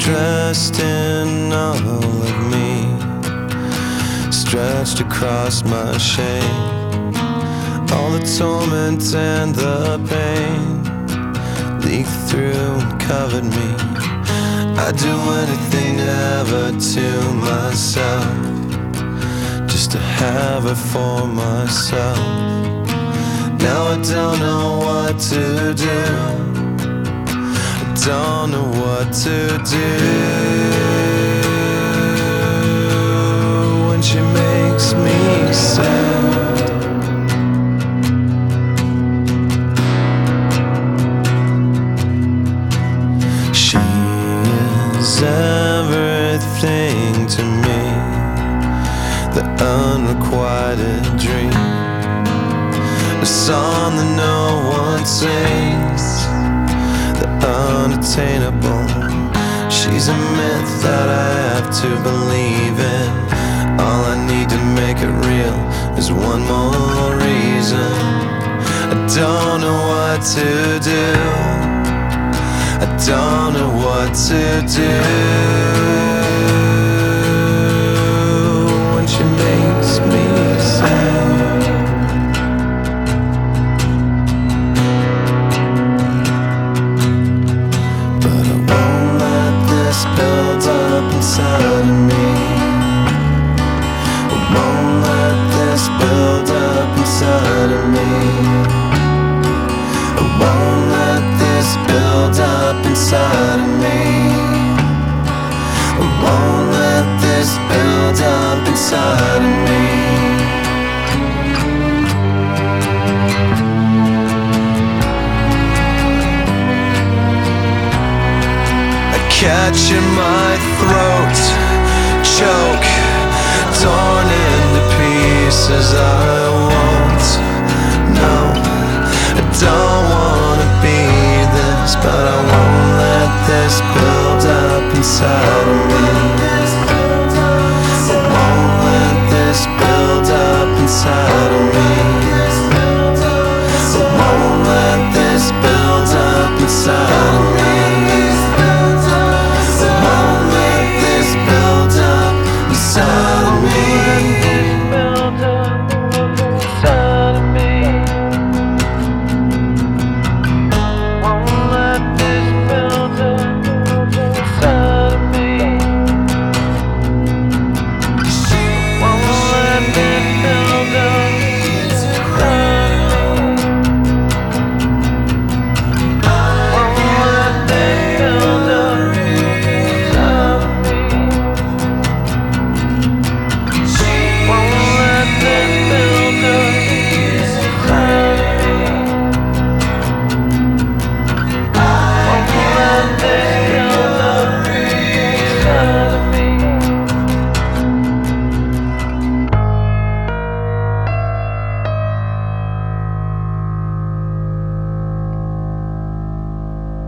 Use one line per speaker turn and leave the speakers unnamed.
dressed in all of me, stretched across my shame. All the torment and the pain leaked through and covered me. I'd do anything ever to myself, just to have her for myself. Now I don't know what to do, I don't know what to do when she makes me sad. She is everything to me, the unrequited dream, a song that no one sings, the unattainable. She's a myth that I have to believe in. All I need to make it real is one more reason. I don't know what to do, I don't know what to do when she makes me sad. But I won't let this build up inside of me. I won't let this build up inside of me. I won't let this build up inside of me. I won't let this build up inside of me. I catch in my throat, choke, torn into pieces. I